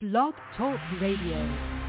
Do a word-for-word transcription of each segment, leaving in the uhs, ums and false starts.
Blog Talk Radio.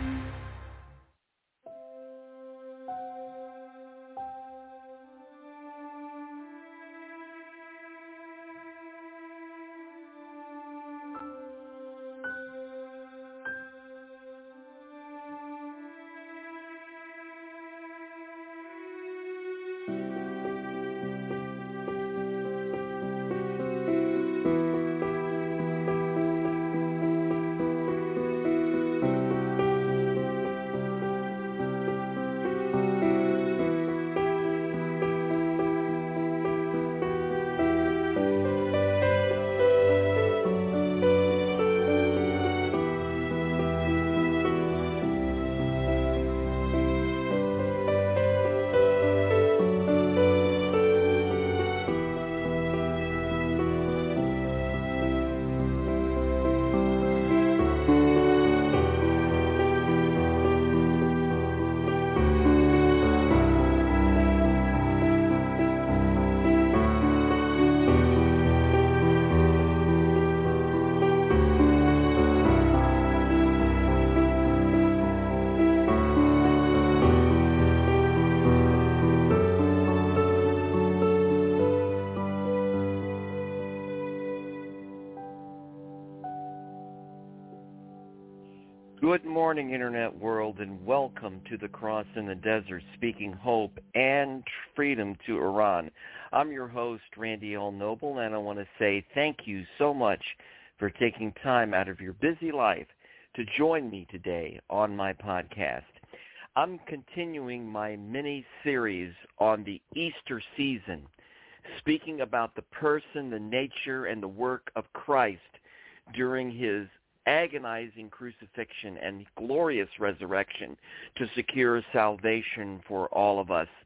Good morning, Internet world, and welcome to the Cross in the Desert, speaking hope and freedom to Iran. I'm your host, Randy L. Noble, and I want to say thank you so much for taking time out of your busy life to join me today on my podcast. I'm continuing my mini-series on the Easter season, speaking about the person, the nature, and the work of Christ during his agonizing crucifixion and glorious resurrection to secure salvation for all of us.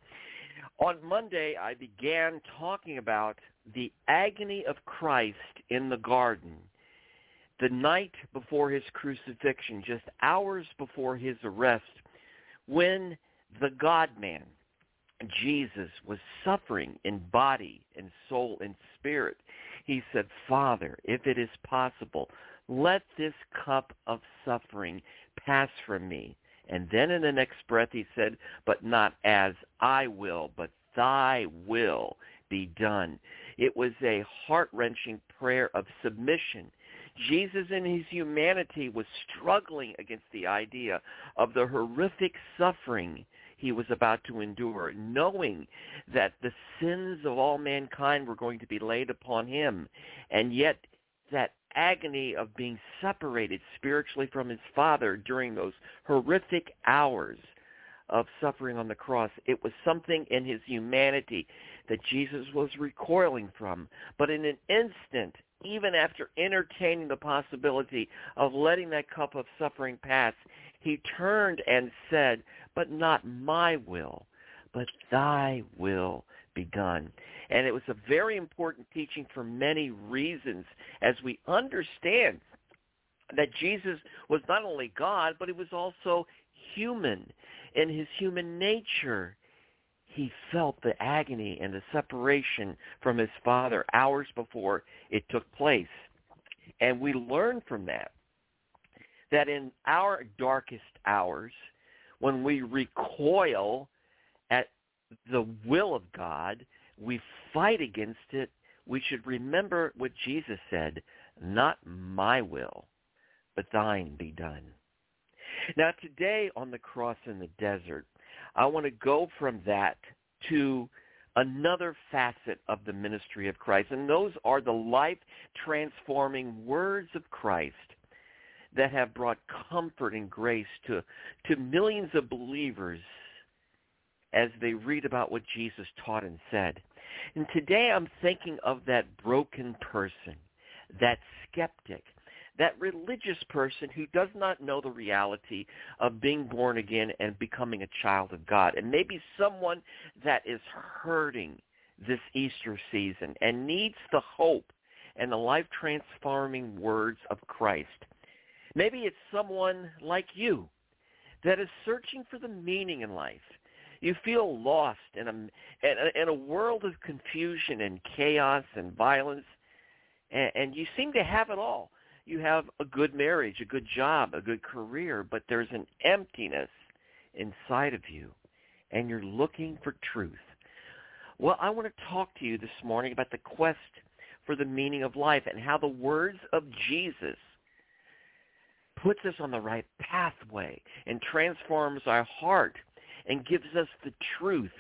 On Monday, I began talking about the agony of Christ in the garden, the night before his crucifixion, just hours before his arrest, when the God-man, Jesus, was suffering in body and soul and spirit. He said, "Father, if it is possible, let this cup of suffering pass from me." And then in the next breath he said, "But not as I will, but thy will be done." It was a heart-wrenching prayer of submission. Jesus in his humanity was struggling against the idea of the horrific suffering he was about to endure, knowing that the sins of all mankind were going to be laid upon him, and yet that agony of being separated spiritually from his Father during those horrific hours of suffering on the cross. It was something in his humanity that Jesus was recoiling from. But in an instant, even after entertaining the possibility of letting that cup of suffering pass, he turned and said, "But not my will, but thy will be done." And it was a very important teaching for many reasons, as we understand that Jesus was not only God, but he was also human. In his human nature, he felt the agony and the separation from his Father hours before it took place. And we learn from that, that in our darkest hours, when we recoil at the will of God, we fight against it, we should remember what Jesus said, "Not my will, but thine be done." Now today on the Cross in the Desert, I want to go from that to another facet of the ministry of Christ, and those are the life-transforming words of Christ that have brought comfort and grace to, to millions of believers as they read about what Jesus taught and said. And today I'm thinking of that broken person, that skeptic, that religious person who does not know the reality of being born again and becoming a child of God, and maybe someone that is hurting this Easter season and needs the hope and the life-transforming words of Christ. Maybe it's someone like you that is searching for the meaning in life. You feel lost in a, in a, in a world of confusion and chaos and violence, and, and you seem to have it all. you have a good marriage, a good job, a good career, but there's an emptiness inside of you, and you're looking for truth. Well, I want to talk to you this morning about the quest for the meaning of life and how the words of Jesus puts us on the right pathway and transforms our heart and gives us the truth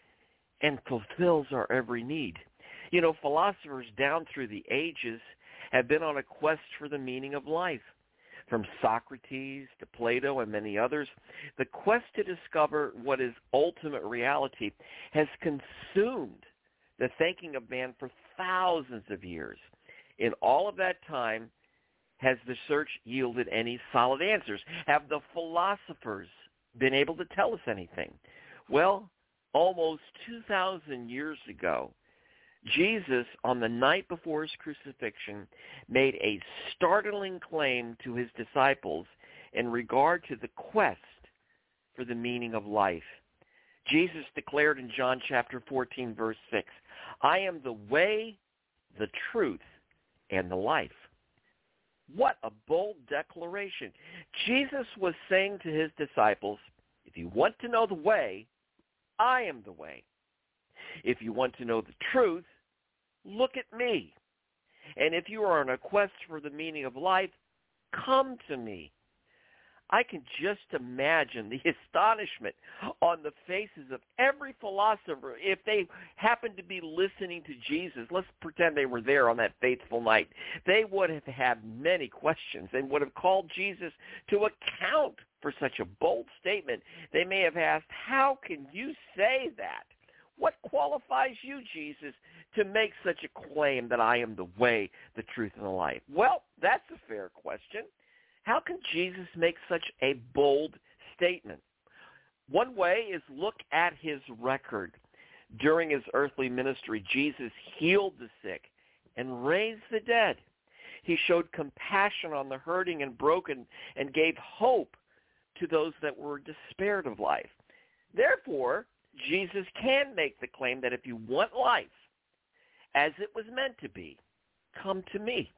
and fulfills our every need. You know, philosophers down through the ages have been on a quest for the meaning of life. From Socrates to Plato and many others, the quest to discover what is ultimate reality has consumed the thinking of man for thousands of years. In all of that time, has the search yielded any solid answers? Have the philosophers been able to tell us anything? Well, almost two thousand years ago, Jesus, on the night before his crucifixion, made a startling claim to his disciples in regard to the quest for the meaning of life. Jesus declared in John chapter fourteen, verse six, I am the way, the truth, and the life. What a bold declaration. Jesus was saying to his disciples, if you want to know the way, I am the way. If you want to know the truth, look at me. And if you are on a quest for the meaning of life, come to me. I can just imagine the astonishment on the faces of every philosopher if they happened to be listening to Jesus. Let's pretend they were there on that fateful night. They would have had many questions and would have called Jesus to account for such a bold statement. They may have asked, how can you say that? What qualifies you, Jesus, to make such a claim that I am the way, the truth, and the life? Well, that's a fair question. How can Jesus make such a bold statement? One way is look at his record. During his earthly ministry, Jesus healed the sick and raised the dead. He showed compassion on the hurting and broken and gave hope to those that were despaired of life. Therefore, Jesus can make the claim that if you want life as it was meant to be, come to me.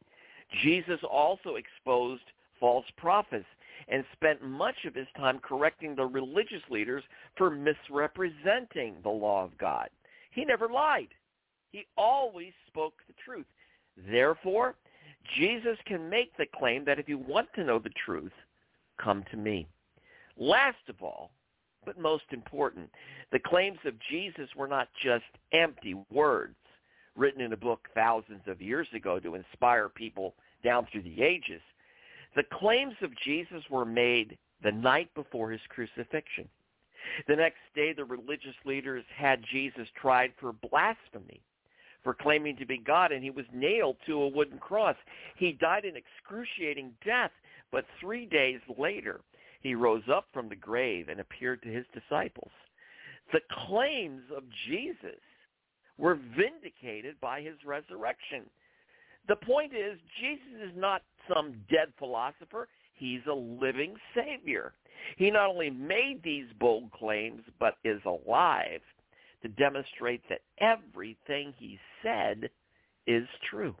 Jesus also exposed false prophets and spent much of his time correcting the religious leaders for misrepresenting the law of God. He never lied. He always spoke the truth. Therefore, Jesus can make the claim that if you want to know the truth, come to me. Last of all, but most important, the claims of Jesus were not just empty words written in a book thousands of years ago to inspire people down through the ages. The claims of Jesus were made the night before his crucifixion. The next day, the religious leaders had Jesus tried for blasphemy, for claiming to be God, and he was nailed to a wooden cross. He died an excruciating death, but three days later, he rose up from the grave and appeared to his disciples. The claims of Jesus were vindicated by his resurrection. The point is, Jesus is not some dead philosopher. He's a living Savior. He not only made these bold claims, but is alive to demonstrate that everything he said is true.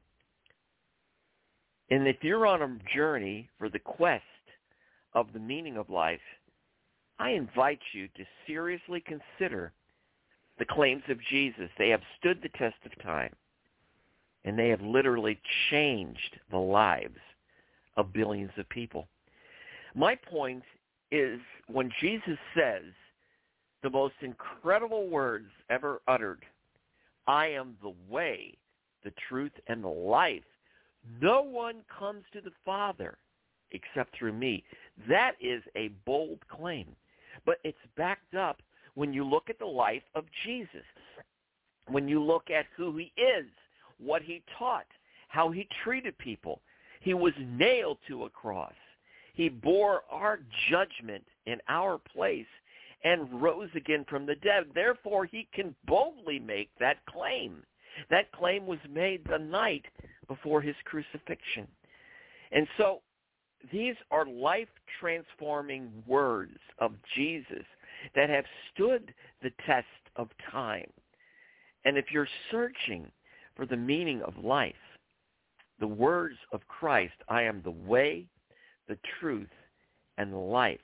And if you're on a journey for the quest of the meaning of life, I invite you to seriously consider the claims of Jesus. They have stood the test of time, and they have literally changed the lives of billions of people. My point is, when Jesus says the most incredible words ever uttered, I am the way, the truth, and the life, no one comes to the Father except through me. That is a bold claim, but it's backed up when you look at the life of Jesus, when you look at who he is, what he taught, how he treated people. He was nailed to a cross. He bore our judgment in our place and rose again from the dead. Therefore, he can boldly make that claim. That claim was made the night before his crucifixion. And so these are life-transforming words of Jesus that have stood the test of time. And if you're searching for the meaning of life, the words of Christ, I am the way, the truth, and the life,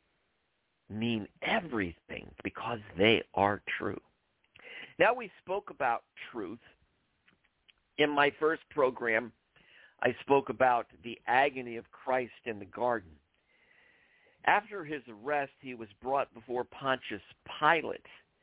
mean everything because they are true. Now, we spoke about truth. In my first program, I spoke about the agony of Christ in the garden. After his arrest, he was brought before Pontius Pilate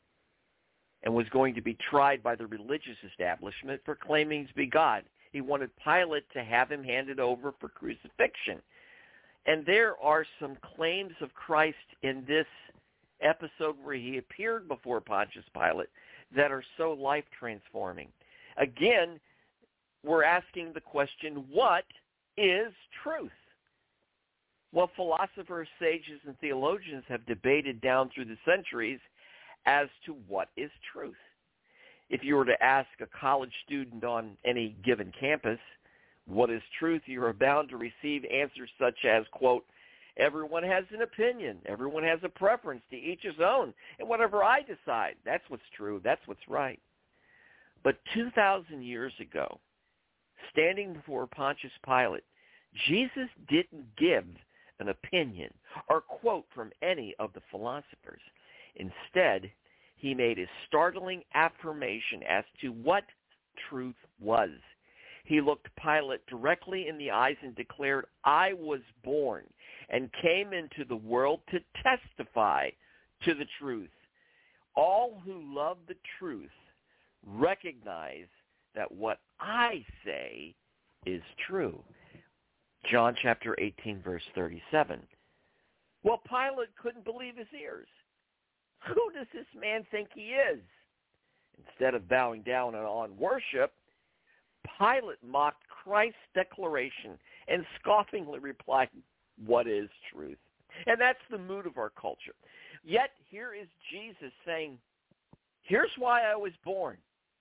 and was going to be tried by the religious establishment for claiming to be God. He wanted Pilate to have him handed over for crucifixion. And there are some claims of Christ in this episode where he appeared before Pontius Pilate that are so life-transforming. Again, we're asking the question, what is truth? Well, philosophers, sages, and theologians have debated down through the centuries as to what is truth. If you were to ask a college student on any given campus, what is truth, you are bound to receive answers such as, quote, everyone has an opinion, everyone has a preference, to each his own, and whatever I decide, that's what's true, that's what's right. But two thousand years ago, standing before Pontius Pilate, Jesus didn't give an opinion or quote from any of the philosophers. Instead, he made a startling affirmation as to what truth was. He looked Pilate directly in the eyes and declared, I was born and came into the world to testify to the truth. All who love the truth recognize that what I say is true. John chapter eighteen, verse thirty-seven. Well, Pilate couldn't believe his ears. Who does this man think he is? Instead of bowing down on worship, Pilate mocked Christ's declaration and scoffingly replied, what is truth? And that's the mood of our culture. Yet here is Jesus saying, here's why I was born.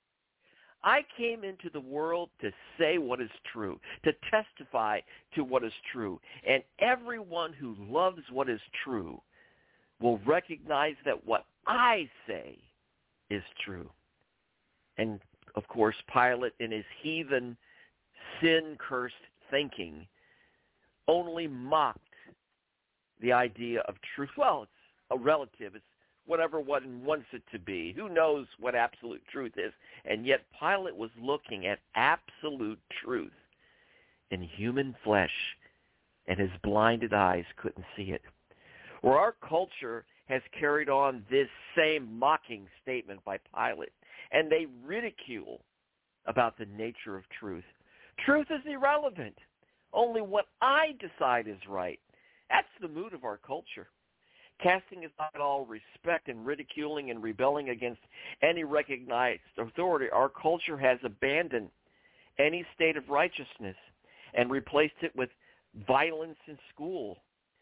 I came into the world to say what is true, to testify to what is true. And everyone who loves what is true will recognize that what I say is true. And, of course, Pilate, in his heathen, sin-cursed thinking, only mocked the idea of truth. Well, it's a relative. It's whatever one wants it to be. Who knows what absolute truth is? And yet Pilate was looking at absolute truth in human flesh, and his blinded eyes couldn't see it. Or our culture has carried on this same mocking statement by Pilate, and they ridicule about the nature of truth. Truth is irrelevant. Only what I decide is right. That's the mood of our culture. Casting aside all respect and ridiculing and rebelling against any recognized authority, our culture has abandoned any state of righteousness and replaced it with violence in school.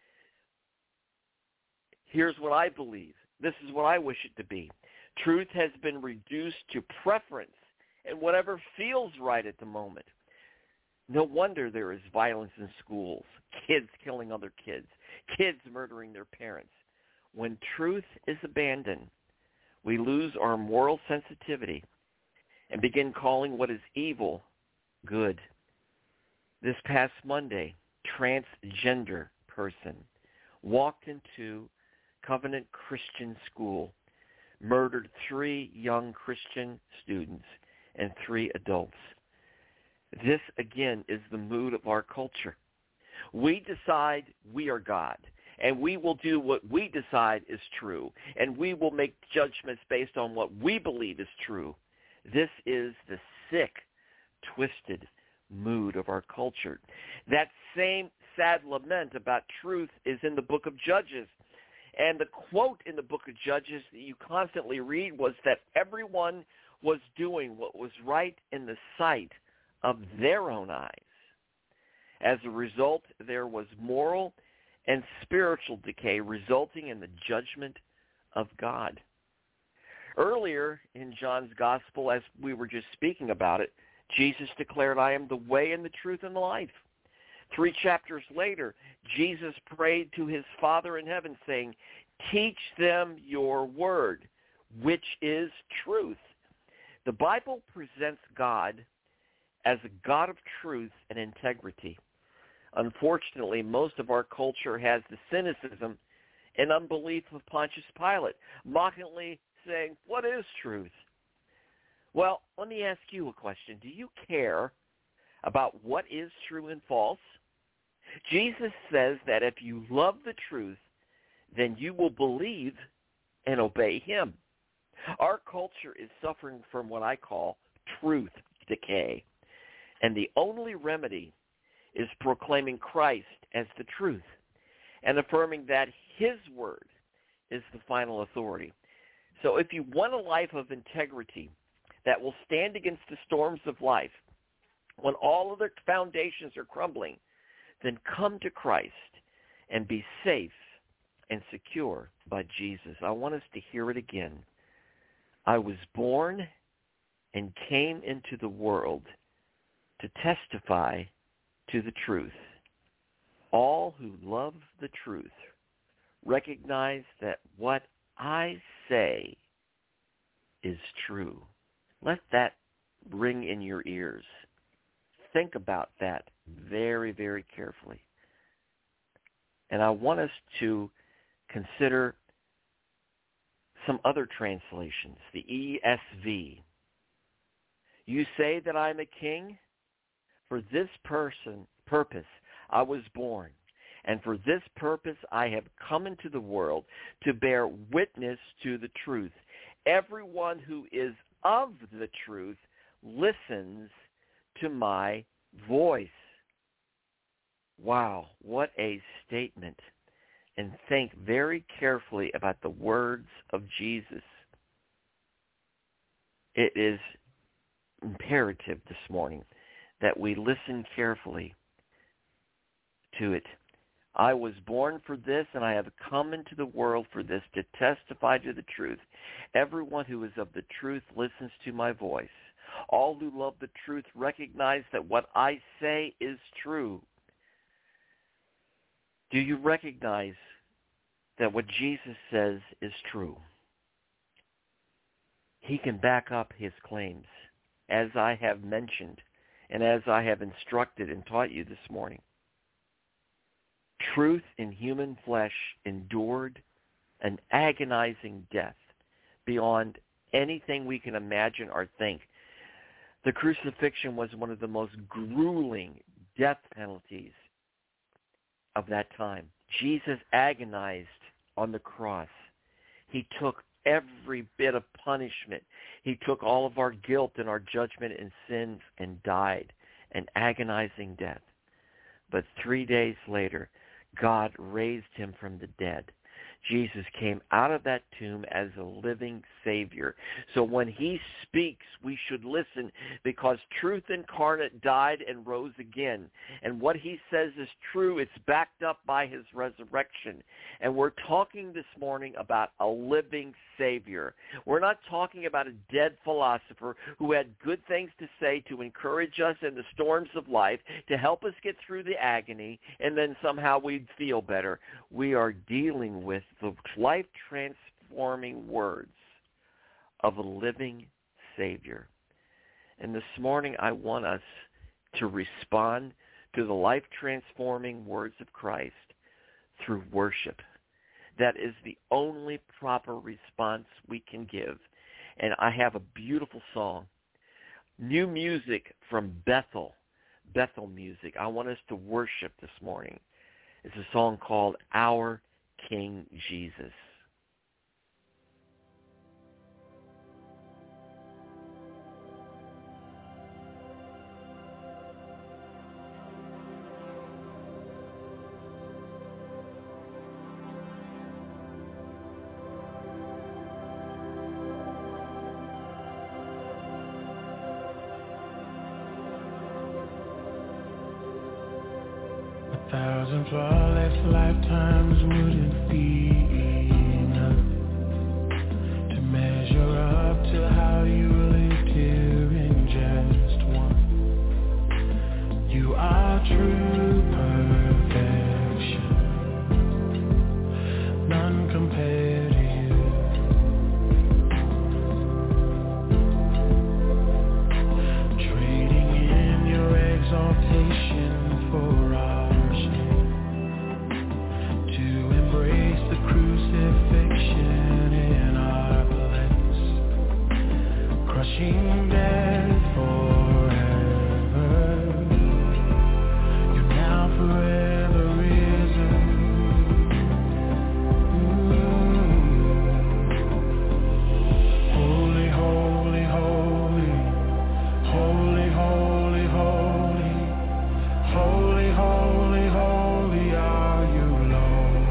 Here's what I believe. This is what I wish it to be. Truth has been reduced to preference and whatever feels right at the moment. No wonder there is violence in schools, kids killing other kids, kids murdering their parents. When truth is abandoned, we lose our moral sensitivity and begin calling what is evil good. This past Monday, transgender person walked into Covenant Christian School, murdered three young Christian students and three adults. This, again, is the mood of our culture. We decide we are God, and we will do what we decide is true, and we will make judgments based on what we believe is true. This is the sick, twisted mood of our culture. That same sad lament about truth is in the book of Judges. And the quote in the book of Judges that you constantly read was that everyone was doing what was right in the sight of their own eyes. As a result, there was moral and spiritual decay resulting in the judgment of God. Earlier in John's gospel, as we were just speaking about it, Jesus declared, I am the way and the truth and the life. Three chapters later, Jesus prayed to his Father in heaven saying, teach them your word, which is truth. The Bible presents God as a God of truth and integrity. Unfortunately, most of our culture has the cynicism and unbelief of Pontius Pilate, mockingly saying, "What is truth?" Well, let me ask you a question. Do you care about what is true and false? Jesus says that if you love the truth, then you will believe and obey him. Our culture is suffering from what I call truth decay, and the only remedy is proclaiming Christ as the truth and affirming that his word is the final authority. So if you want a life of integrity that will stand against the storms of life, when all of the foundations are crumbling, then come to Christ and be safe and secure by Jesus. I want us to hear it again. I was born and came into the world to testify to the truth. All who love the truth recognize that what I say is true. Let that ring in your ears. Think about that very, very carefully. And I want us to consider some other translations, the E S V. You say that I am a king? For this person purpose I was born, and for this purpose I have come into the world, to bear witness to the truth. Everyone who is of the truth listens to my voice. Wow, what a statement. And think very carefully about the words of Jesus. It is imperative this morning that we listen carefully to it. I was born for this, and I have come into the world for this, to testify to the truth. Everyone who is of the truth listens to my voice. All who love the truth recognize that what I say is true. Do you recognize that what Jesus says is true? He can back up his claims, as I have mentioned, and as I have instructed and taught you this morning. Truth in human flesh endured an agonizing death beyond anything we can imagine or think. The crucifixion was one of the most grueling death penalties of that time. Jesus agonized on the cross. He took every bit of punishment. He took all of our guilt and our judgment and sins and died an agonizing death. But three days later, God raised him from the dead. Jesus came out of that tomb as a living Savior. So when he speaks, we should listen, because truth incarnate died and rose again. And what he says is true. It's backed up by his resurrection. And we're talking this morning about a living Savior. We're not talking about a dead philosopher who had good things to say to encourage us in the storms of life, to help us get through the agony, and then somehow we'd feel better. We are dealing with the life-transforming words of a living Savior. And this morning I want us to respond to the life-transforming words of Christ through worship. That is the only proper response we can give. And I have a beautiful song, new music from Bethel, Bethel Music. I want us to worship this morning. It's a song called Our King Jesus. A thousand flawless lifetimes wouldn't be enough to measure up to how you lived here in just one. You are true perfection, none compared to you. Trading in King dead forever. You're now forever risen. Mm. Holy, holy, holy. Holy, holy, holy. Holy, holy, holy are you, Lord.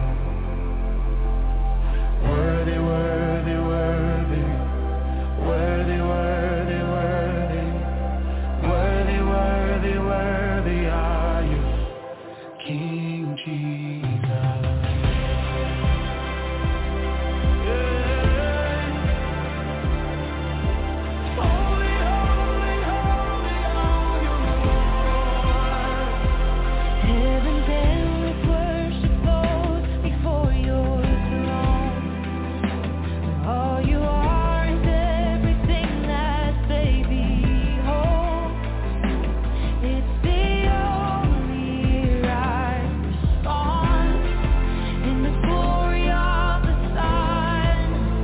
Worthy, worthy, worthy. Worthy, worthy, worthy. Worthy, worthy, worthy are you, King Jesus. Yeah. Holy, holy, holy are you, Lord. Heaven bent with worship flows before your throne. All you are is everything that they behold. It's the only right response in the glory of the Son.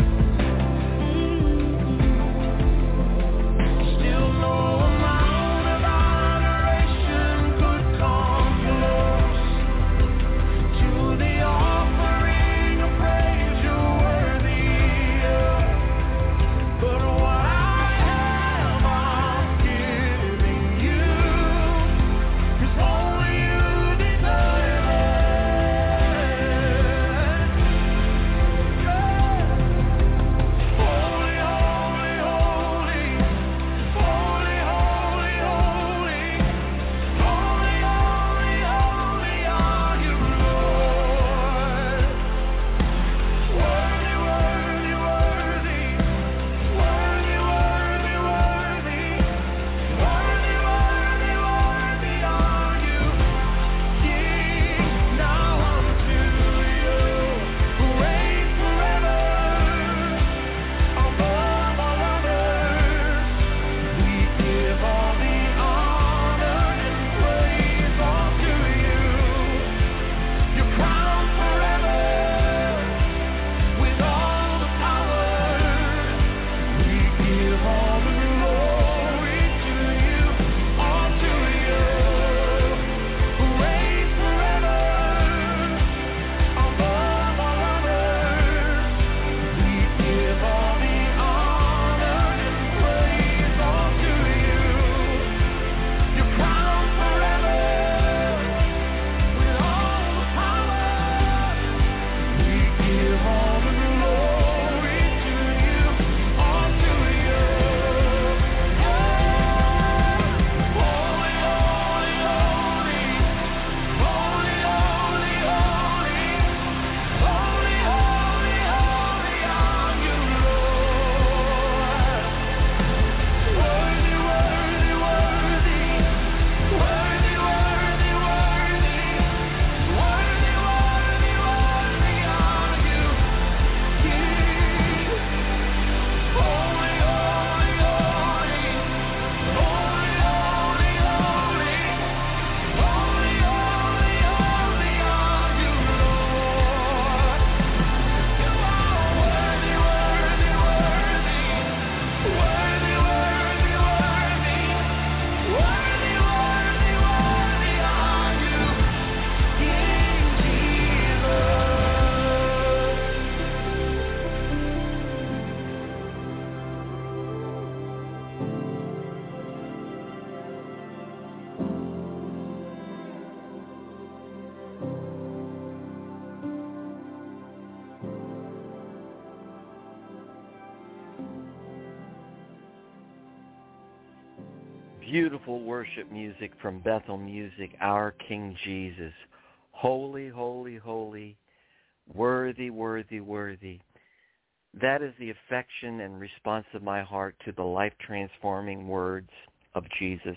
Still no amount of adoration could come close to the offering of praise you're worthy of. But what I have, I'm giving you, 'cause only you deserve it. Holy, holy, holy. Holy, holy, holy. Holy, holy, holy are you, Lord. Worthy, worthy, worthy. Worthy, worthy, worthy. Worthy, worthy, worthy are you, King. Now unto you who reigns forever above all others. We give all the honor and praise unto you. You're crowned forever with all the power. We give all the glory to you, all to you, who reigns forever above all others. We give all the honor and praise unto you. You're crowned forever with all the power. We give all the glory to you, all to you. Holy, holy, holy. Holy, holy, holy. Holy, holy, holy are you, Lord. Worthy, worthy, worthy. Worthy, worthy, worthy. Worthy, worthy, worthy are you, King. Holy, holy, holy. Holy, holy, holy. Holy, holy, holy are you, Lord. You are worthy, worthy, worthy. Worthy, worthy, worthy. Worthy, worthy, worthy are you, King Jesus. Beautiful worship music from Bethel Music, Our King Jesus. Holy, holy, holy. Worthy, worthy, worthy. That is the affection and response of my heart to the life-transforming words of Jesus.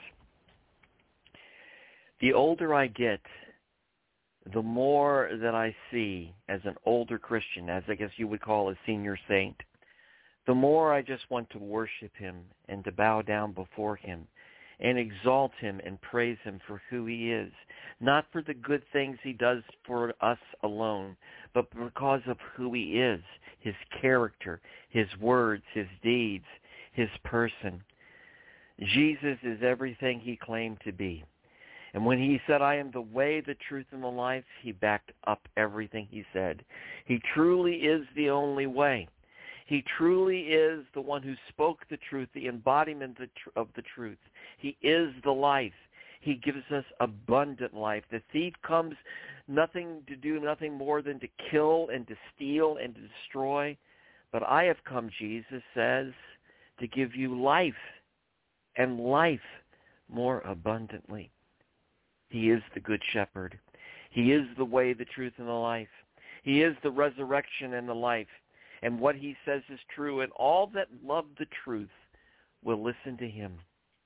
The older I get, the more that I see as an older Christian, as I guess you would call a senior saint, the more I just want to worship him and to bow down before him and exalt him and praise him for who he is, not for the good things he does for us alone, but because of who he is, his character, his words, his deeds, his person. Jesus is everything he claimed to be. And when he said, I am the way, the truth, and the life, he backed up everything he said. He truly is the only way. He truly is the one who spoke the truth, the embodiment of the truth. He is the life. He gives us abundant life. The thief comes nothing to do nothing more than to kill and to steal and to destroy. But I have come, Jesus says, to give you life, and life more abundantly. He is the good shepherd. He is the way, the truth, and the life. He is the resurrection and the life. And what he says is true, and all that love the truth will listen to him.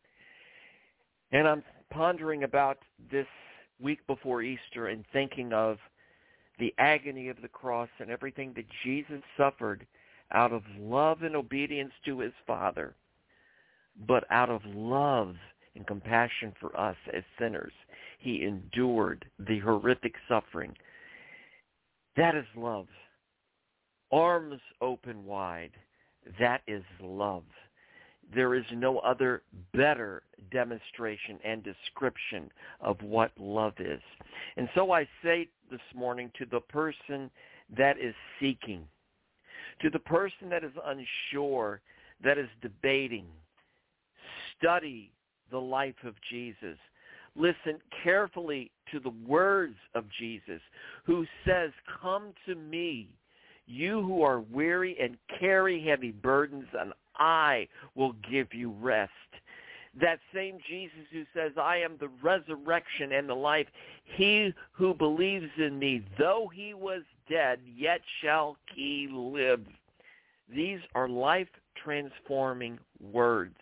And I'm pondering about this week before Easter and thinking of the agony of the cross and everything that Jesus suffered out of love and obedience to his Father, but out of love and compassion for us as sinners. He endured the horrific suffering. That is love. Arms open wide. That is love. There is no other better demonstration and description of what love is. And so I say this morning to the person that is seeking, to the person that is unsure, that is debating, study the life of Jesus. Listen carefully to the words of Jesus, who says, come to me, you who are weary and carry heavy burdens, and I will give you rest. That same Jesus who says, I am the resurrection and the life. He who believes in me, though he was dead, yet shall he live. These are life-transforming words,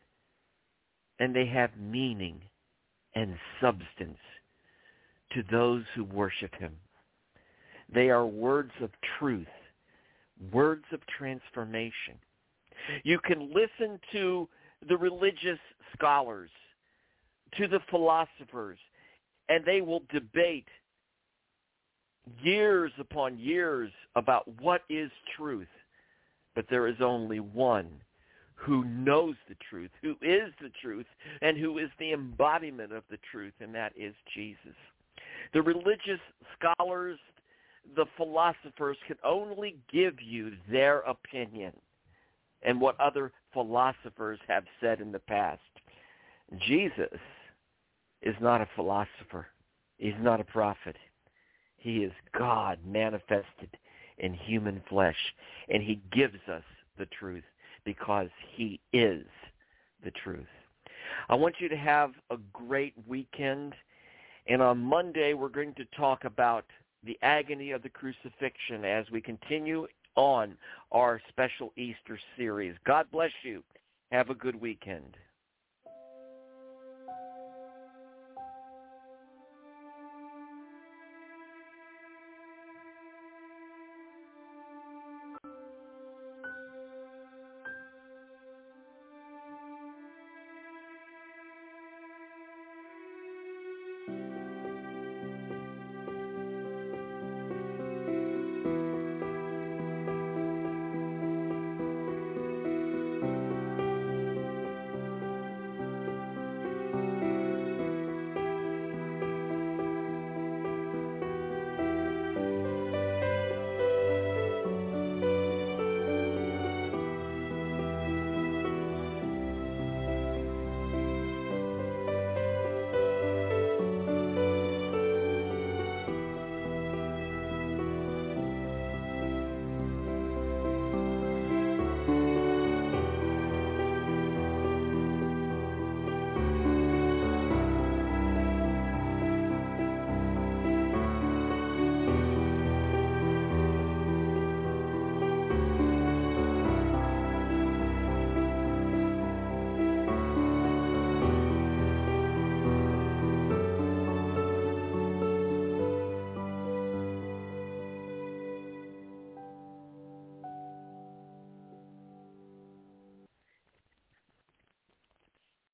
and they have meaning and substance to those who worship him. They are words of truth, words of transformation. You can listen to the religious scholars, to the philosophers, and they will debate years upon years about what is truth. But there is only one who knows the truth, who is the truth, and who is the embodiment of the truth, and that is Jesus. The religious scholars, the philosophers can only give you their opinion and what other philosophers have said in the past. Jesus is not a philosopher. He's not a prophet. He is God manifested in human flesh, and he gives us the truth because he is the truth. I want you to have a great weekend, and on Monday we're going to talk about the agony of the crucifixion as we continue on our special Easter series. God bless you. Have a good weekend.